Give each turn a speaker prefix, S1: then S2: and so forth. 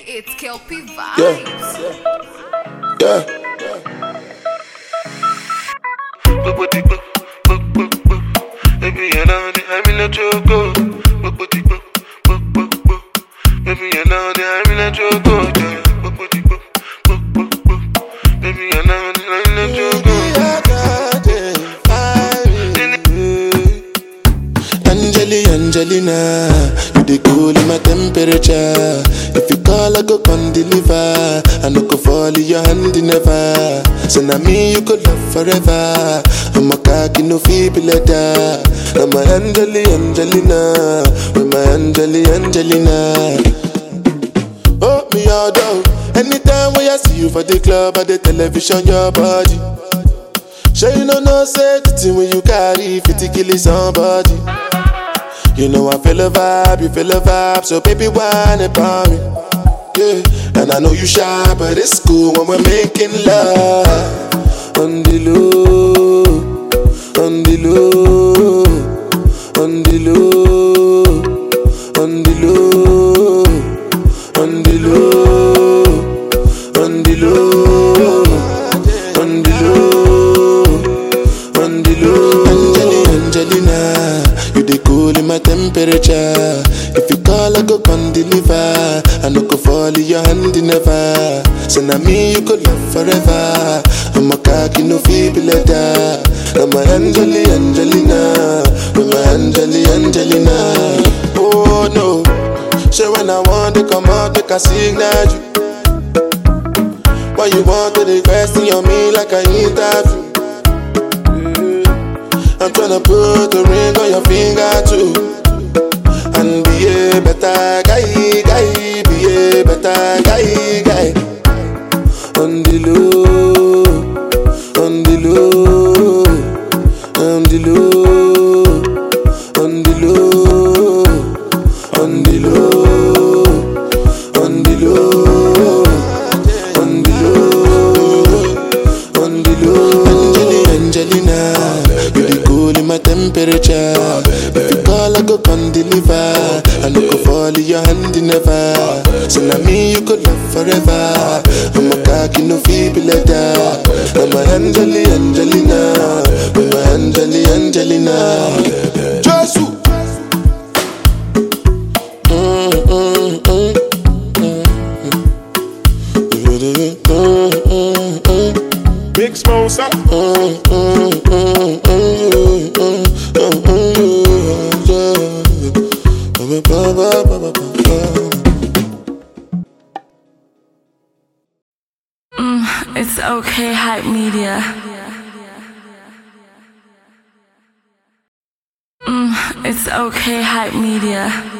S1: It's Kelpie Vibes.
S2: Yeah. Baby, you know that I'm in a choco. Baby, you know that I'm in a choco. Baby, you know that I'm in a choco. Angelina, you the cool in my temperature. If you call, I go come deliver. I no go fall in your hand never. So now me you could love forever. I'm a cocky no feeble letter. I'm my Angelina, with my Angelina. Oh me all down. Anytime when I see you for the club or the television, your body. Sure you know say the thing when you carry 50 kill somebody. You know I feel a vibe, you feel a vibe, so baby whine about me. Yeah, and I know you shy, but it's cool when we're making love. On the low, on the low, on the low, on the low, on the low, on the low, on the low, on the low. Angelina, you the cool in my temperature. If you call, I go come deliver. I no go fall in your hand never. So now me you could love forever. I'm a cocky no feeble letter. I'm my Angelina, with my Angelina. Oh no, so when I want to come out, make a signal you. Why you want to request on me like I interview? I'm tryna put a ring on your finger too. And be a better guy, be a better guy. On the low, on the low, on the low, on the low, on the low, on the low, on the low, on the low. Angelina, you the cool in my temperature. If you call, I go come deliver. I no go fall in your hand never. So now me you could love forever. I'm a cocky no feeble letter. I'm my Angelina, with my Angelina. Jesus.
S3: Big Smosa.
S4: It's okay, Hype Media. It's okay, Hype Media.